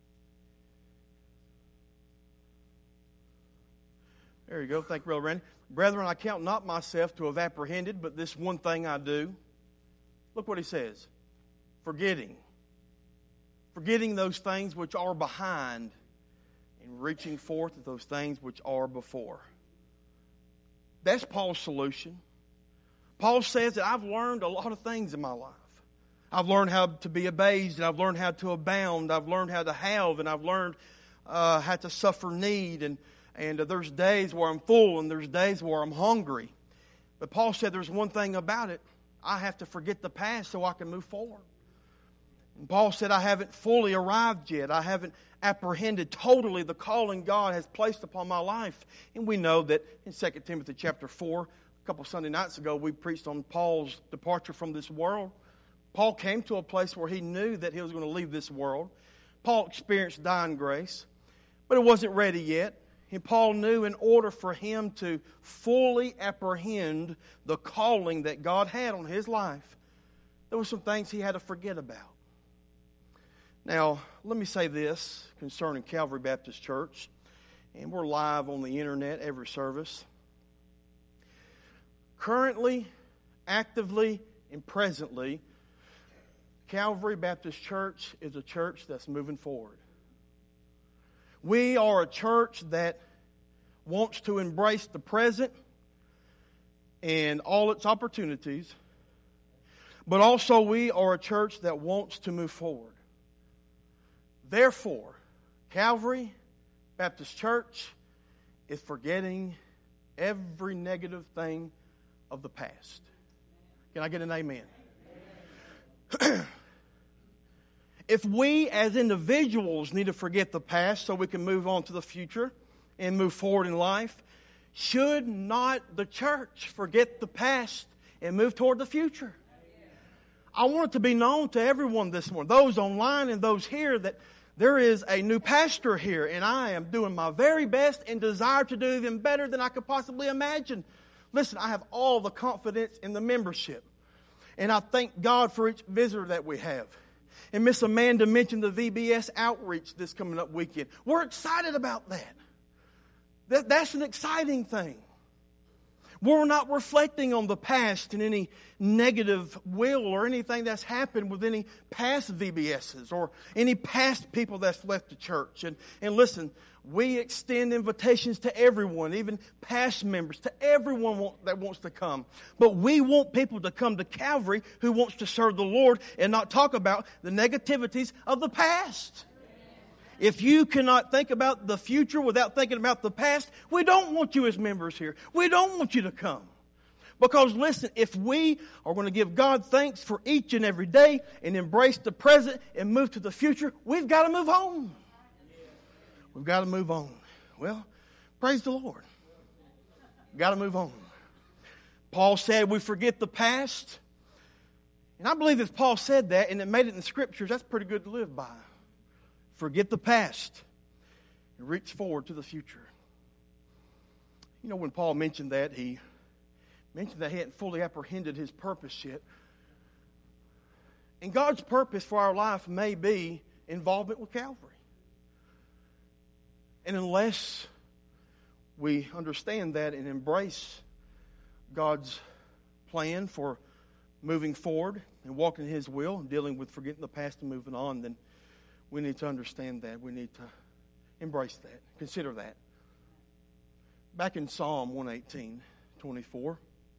There you go. Thank you, Brother Randy. Brethren, I count not myself to have apprehended, but this one thing I do. Look what he says. Forgetting those things which are behind, and reaching forth at those things which are before. That's Paul's solution. Paul says that I've learned a lot of things in my life. I've learned how to be abased, and I've learned how to abound. I've learned how to have, and I've learned how to suffer need. And there's days where I'm full, and there's days where I'm hungry. But Paul said there's one thing about it. I have to forget the past so I can move forward. And Paul said I haven't fully arrived yet. I haven't apprehended totally the calling God has placed upon my life. And we know that in 2 Timothy chapter 4, a couple Sunday nights ago, we preached on Paul's departure from this world. Paul came to a place where he knew that he was going to leave this world. Paul experienced dying grace, but it wasn't ready yet. And Paul knew in order for him to fully apprehend the calling that God had on his life, there were some things he had to forget about. Now, let me say this concerning Calvary Baptist Church, and we're live on the internet every service. Currently, actively, and presently, Calvary Baptist Church is a church that's moving forward. We are a church that wants to embrace the present and all its opportunities, but also we are a church that wants to move forward. Therefore, Calvary Baptist Church is forgetting every negative thing of the past. Can I get an amen? If we as individuals need to forget the past so we can move on to the future and move forward in life, should not the church forget the past and move toward the future. I want it to be known to everyone this morning, those online and those here, that there is a new pastor here, and I am doing my very best and desire to do even better than I could possibly imagine. Listen, I have all the confidence in the membership, and I thank God for each visitor that we have. And Miss Amanda mentioned the VBS outreach this coming up weekend. We're excited about that. That's an exciting thing. We're not reflecting on the past and any negative will or anything that's happened with any past VBSs or any past people that's left the church. And listen, we extend invitations to everyone, even past members, to everyone that wants to come. But we want people to come to Calvary who wants to serve the Lord and not talk about the negativities of the past. If you cannot think about the future without thinking about the past, we don't want you as members here. We don't want you to come. Because listen, if we are going to give God thanks for each and every day and embrace the present and move to the future, we've got to move on. We've got to move on. Well, praise the Lord. We've got to move on. Paul said we forget the past. And I believe if Paul said that and it made it in the Scriptures, that's pretty good to live by. Forget the past and reach forward to the future. You know, when Paul mentioned that, he mentioned that he hadn't fully apprehended his purpose yet. And God's purpose for our life may be involvement with Calvary. And unless we understand that and embrace God's plan for moving forward and walking in His will and dealing with forgetting the past and moving on, then we need to understand that. We need to embrace that. Consider that. Back in Psalm 118:24,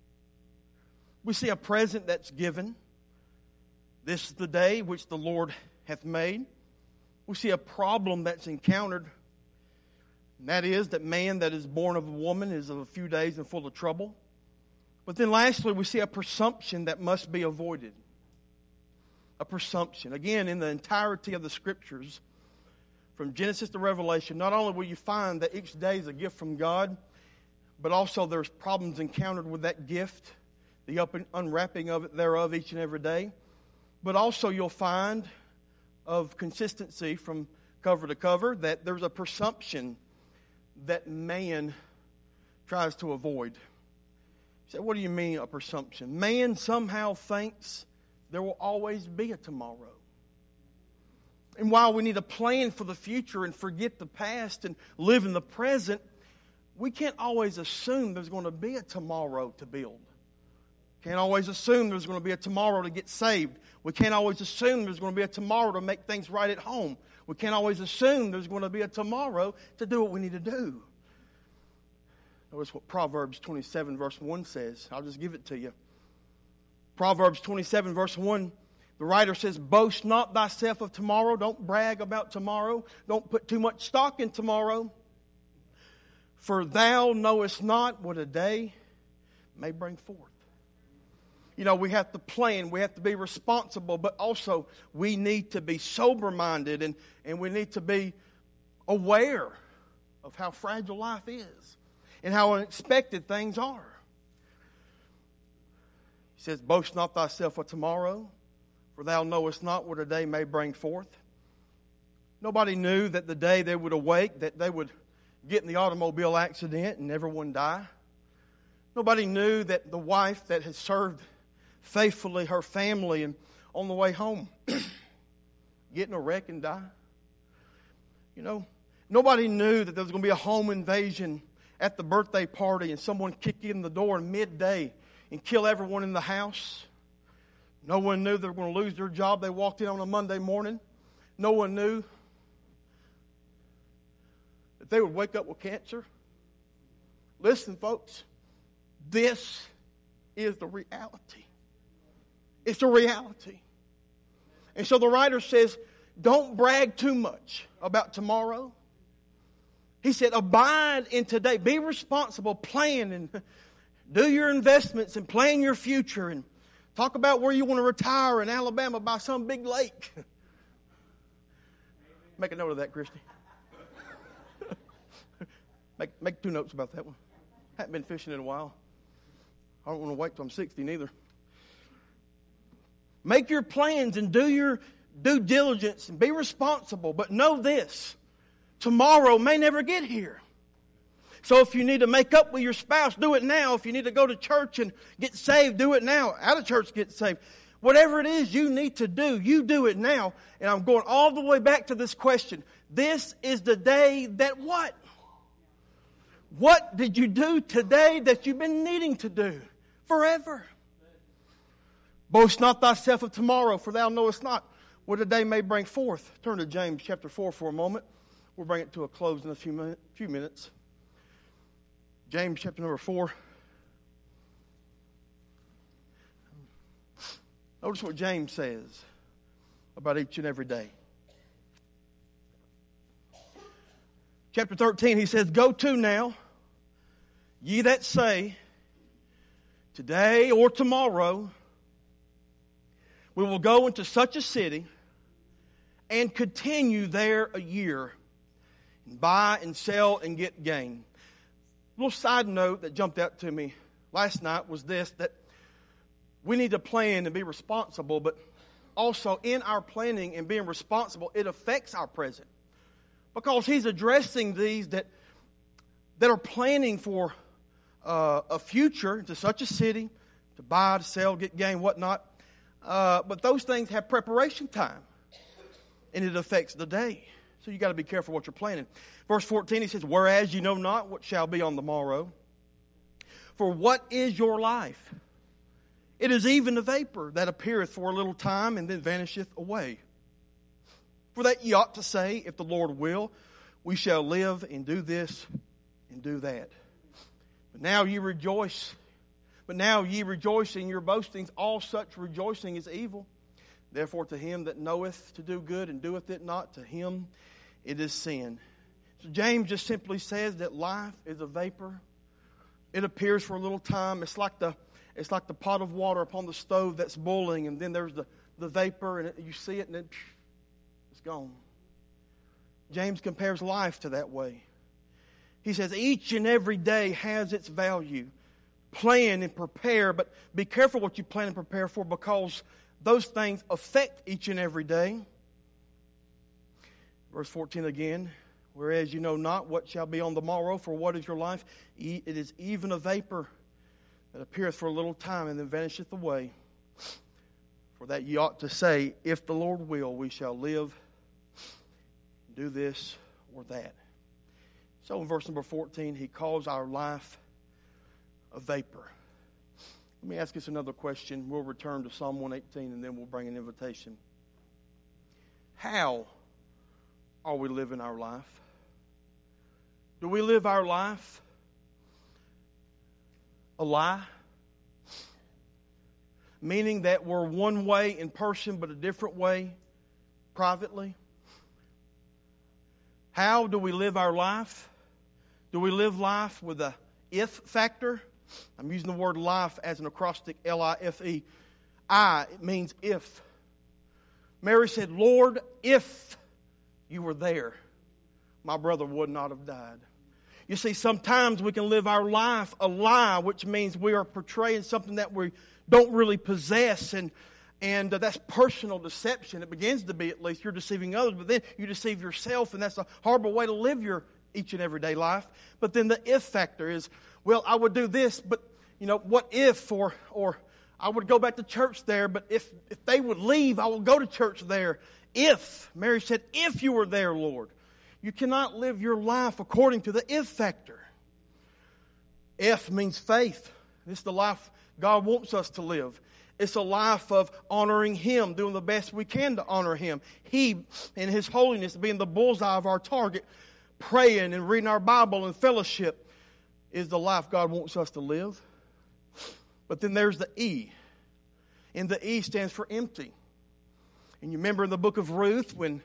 we see a present that's given. This is the day which the Lord hath made. We see a problem that's encountered. And that is that man that is born of a woman is of a few days and full of trouble. But then lastly, we see a presumption that must be avoided. A presumption. Again, in the entirety of the Scriptures, from Genesis to Revelation, not only will you find that each day is a gift from God, but also there's problems encountered with that gift, the unwrapping of it thereof each and every day. But also you'll find of consistency from cover to cover that there's a presumption that man tries to avoid. You say, what do you mean a presumption? Man somehow thinks there will always be a tomorrow. And while we need a plan for the future and forget the past and live in the present, we can't always assume there's going to be a tomorrow to build. Can't always assume there's going to be a tomorrow to get saved. We can't always assume there's going to be a tomorrow to make things right at home. We can't always assume there's going to be a tomorrow to do what we need to do. Notice what Proverbs 27 verse 1 says. I'll just give it to you. Proverbs 27 verse 1, the writer says, boast not thyself of tomorrow. Don't brag about tomorrow. Don't put too much stock in tomorrow. For thou knowest not what a day may bring forth. You know, we have to plan, we have to be responsible, but also we need to be sober-minded and we need to be aware of how fragile life is and how unexpected things are. He says, boast not thyself of tomorrow, for thou knowest not what a day may bring forth. Nobody knew that the day they would awake, that they would get in the automobile accident and everyone die. Nobody knew that the wife that has served faithfully her family and on the way home get in a wreck and die. You know, nobody knew that there was going to be a home invasion at the birthday party and someone kick in the door in midday and kill everyone in the house. No one knew they were going to lose their job. They walked in on a Monday morning. No one knew that they would wake up with cancer. Listen, folks, this is the reality. It's a reality. And so the writer says, don't brag too much about tomorrow. He said, abide in today. Be responsible, plan, and do your investments and plan your future. And talk about where you want to retire in Alabama by some big lake. Make a note of that, Christy. Make 2 notes about that one. Haven't been fishing in a while. I don't want to wait till I'm 60 neither. Make your plans and do your due diligence and be responsible. But know this, tomorrow may never get here. So if you need to make up with your spouse, do it now. If you need to go to church and get saved, do it now. Out of church, get saved. Whatever it is you need to do, you do it now. And I'm going all the way back to this question. This is the day that what? What did you do today that you've been needing to do forever? Boast not thyself of tomorrow, for thou knowest not what a day may bring forth. Turn to James chapter 4 for a moment. We'll bring it to a close in a few minutes. James chapter number 4. Notice what James says about each and every day. Chapter 13, he says, Go to now, ye that say, today or tomorrow, we will go into such a city and continue there a year, and buy and sell and get gain. A little side note that jumped out to me last night was this, that we need to plan and be responsible, but also in our planning and being responsible, it affects our present. Because he's addressing these that are planning for a future to such a city, to buy, to sell, get gain, whatnot. But those things have preparation time, and it affects the day. So you got to be careful what you're planning. Verse 14, he says, Whereas you know not what shall be on the morrow, for what is your life? It is even a vapor that appeareth for a little time and then vanisheth away. For that ye ought to say, If the Lord will, we shall live and do this and do that. But now ye rejoice in your boastings. All such rejoicing is evil. Therefore to him that knoweth to do good and doeth it not, to him it is sin. So James just simply says that life is a vapor. It appears for a little time. It's like the pot of water upon the stove that's boiling, and then there's the vapor, and you see it, and then it's gone. James compares life to that way. He says each and every day has its value. Plan and prepare, but be careful what you plan and prepare for, because those things affect each and every day. Verse 14 again, Whereas you know not what shall be on the morrow, for what is your life? It is even a vapor that appeareth for a little time and then vanisheth away. For that ye ought to say, If the Lord will, we shall live, do this or that. So in verse number 14, he calls our life a vapor. Let me ask us another question. We'll return to Psalm 118 and then we'll bring an invitation. How are we living our life? Do we live our life a lie? Meaning that we're one way in person but a different way privately? How do we live our life? Do we live life with a if factor? I'm using the word life as an acrostic, L-I-F-E. It means if. Mary said, Lord, if you were there, my brother would not have died. You see, sometimes we can live our life a lie, which means we are portraying something that we don't really possess, and that's personal deception. It begins to be, at least. You're deceiving others, but then you deceive yourself, and that's a horrible way to live your each and everyday life. But then the if factor is, well, I would do this, but what if, or I would go back to church there, but if they would leave, I will go to church there. If, Mary said, if you were there, Lord. You cannot live your life according to the if factor. F means faith. This is the life God wants us to live. It's a life of honoring Him, doing the best we can to honor Him. He, in His holiness, being the bullseye of our target, praying and reading our Bible and fellowship, is the life God wants us to live. But then there's the E. And the E stands for empty. And you remember in the book of Ruth when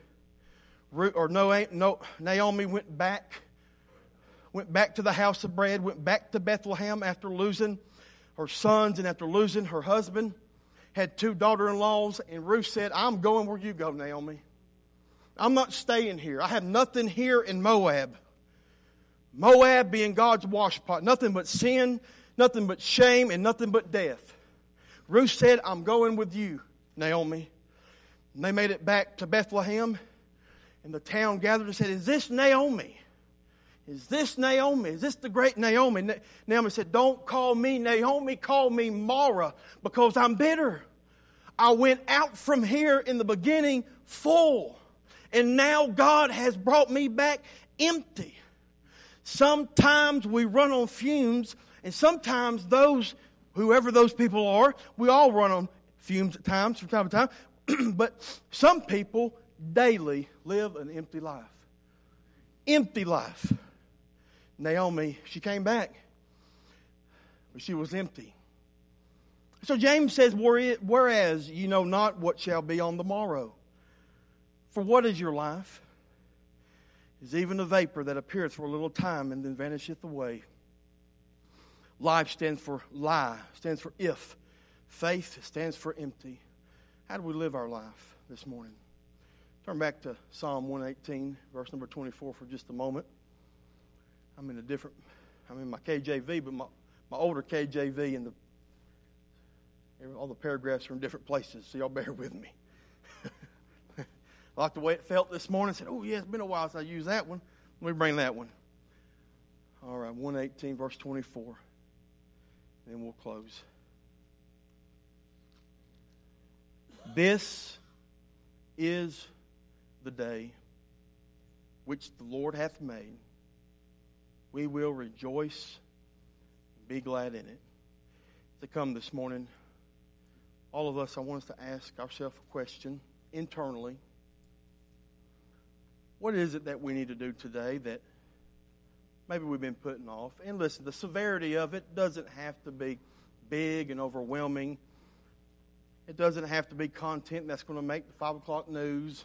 Naomi went back to the house of bread, went back to Bethlehem after losing her sons and after losing her husband, had 2 daughter-in-laws, and Ruth said, I'm going where you go, Naomi. I'm not staying here. I have nothing here in Moab. Moab being God's washpot, nothing but sin, nothing but shame and nothing but death. Ruth said, I'm going with you, Naomi. And they made it back to Bethlehem. And the town gathered and said, is this Naomi? Is this Naomi? Is this the great Naomi? Naomi said, don't call me Naomi, call me Mara, because I'm bitter. I went out from here in the beginning full, and now God has brought me back empty. Sometimes we run on fumes, and sometimes whoever those people are, we all run on fumes at times, from time to time, but some people daily live an empty life. Empty life. Naomi, she came back, but she was empty. So James says, whereas you know not what shall be on the morrow. For what is your life? Is even a vapor that appeareth for a little time and then vanisheth away. Life stands for lie, stands for if. Faith stands for empty. How do we live our life this morning? Turn back to Psalm 118, verse number 24 for just a moment. I'm in my KJV, but my older KJV and all the paragraphs are in different places, so y'all bear with me. I like the way it felt this morning. I said, oh yeah, it's been a while since I used that one. Let me bring that one. All right, 118, verse 24. And then we'll close. This is the day which the Lord hath made. We will rejoice and be glad in it. To come this morning, all of us, I want us to ask ourselves a question internally. What is it that we need to do today that maybe we've been putting off? And listen, the severity of it doesn't have to be big and overwhelming. It doesn't have to be content that's going to make the 5 o'clock news.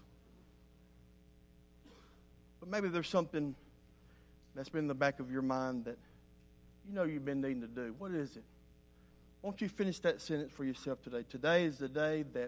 But maybe there's something that's been in the back of your mind that you know you've been needing to do. What is it? Won't you finish that sentence for yourself today? Today is the day that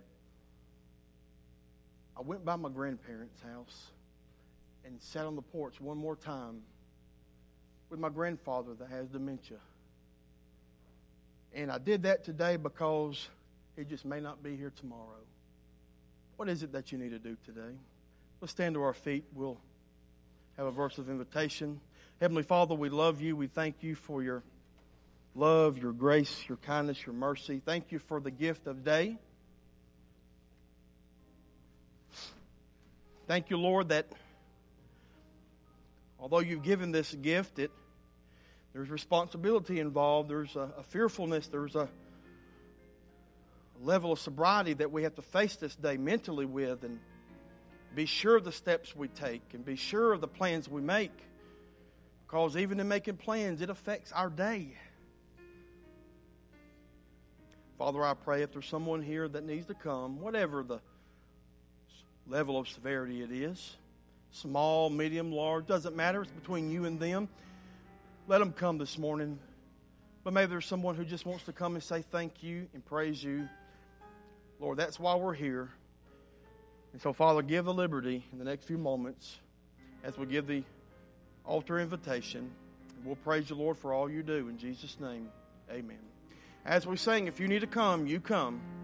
I went by my grandparents' house and sat on the porch one more time with my grandfather that has dementia. And I did that today because he just may not be here tomorrow. What is it that you need to do today? Let's stand to our feet. We'll have a verse of invitation. Heavenly Father, we love you. We thank you for your love, your grace, your kindness, your mercy. Thank you for the gift of day. Thank you, Lord, that although you've given this gift, there's responsibility involved. There's a fearfulness. There's a level of sobriety that we have to face this day mentally with, and be sure of the steps we take and be sure of the plans we make. Because even in making plans, it affects our day. Father, I pray if there's someone here that needs to come, whatever the level of severity it is, small, medium, large, doesn't matter. It's between you and them. Let them come this morning. But maybe there's someone who just wants to come and say thank you and praise you. Lord, that's why we're here. And so, Father, give the liberty in the next few moments as we give the altar invitation. We'll praise you, Lord, for all you do. In Jesus' name, amen. As we sing, if you need to come, you come.